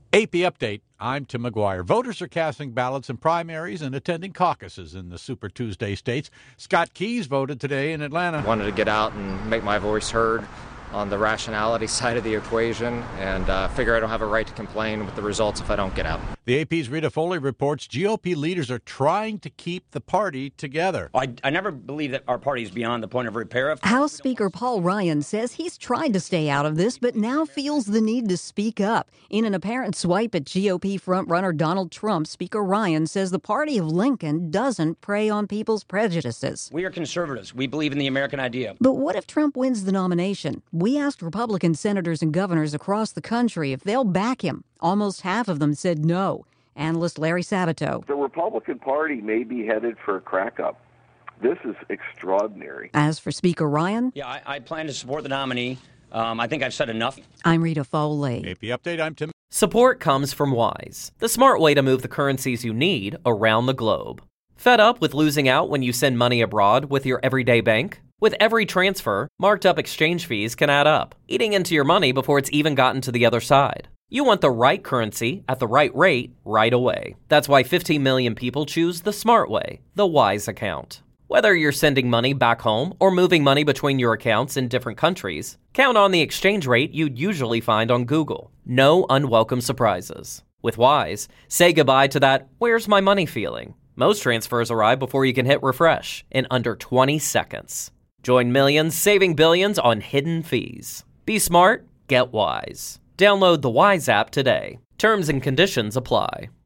AP Update. I'm Tim McGuire. Voters are casting ballots in primaries and attending caucuses in the Super Tuesday states. Scott Keyes voted today in Atlanta. Wanted to get out and make my voice heard on the rationality side of the equation, and figure I don't have a right to complain with the results if I don't get out. The AP's Rita Foley reports GOP leaders are trying to keep the party together. I never believe that our party is beyond the point of repair. House Speaker Paul Ryan says he's tried to stay out of this, but now feels the need to speak up. In an apparent swipe at GOP frontrunner Donald Trump, Speaker Ryan says the party of Lincoln doesn't prey on people's prejudices. We are conservatives. We believe in the American idea. But what if Trump wins the nomination? We asked Republican senators and governors across the country if they'll back him. Almost half of them said no. Analyst Larry Sabato. The Republican Party may be headed for a crack-up. This is extraordinary. As for Speaker Ryan? Yeah, I plan to support the nominee. I think I've said enough. I'm Rita Foley. AP Update, I'm Tim. Support comes from Wise, the smart way to move the currencies you need around the globe. Fed up with losing out when you send money abroad with your everyday bank? With every transfer, marked up exchange fees can add up, eating into your money before it's even gotten to the other side. You want the right currency at the right rate right away. That's why 15 million people choose the smart way, the Wise account. Whether you're sending money back home or moving money between your accounts in different countries, count on the exchange rate you'd usually find on Google. No unwelcome surprises. With Wise, say goodbye to that "where's my money" feeling. Most transfers arrive before you can hit refresh in under 20 seconds. Join millions saving billions on hidden fees. Be smart, get Wise. Download the Wise app today. Terms and conditions apply.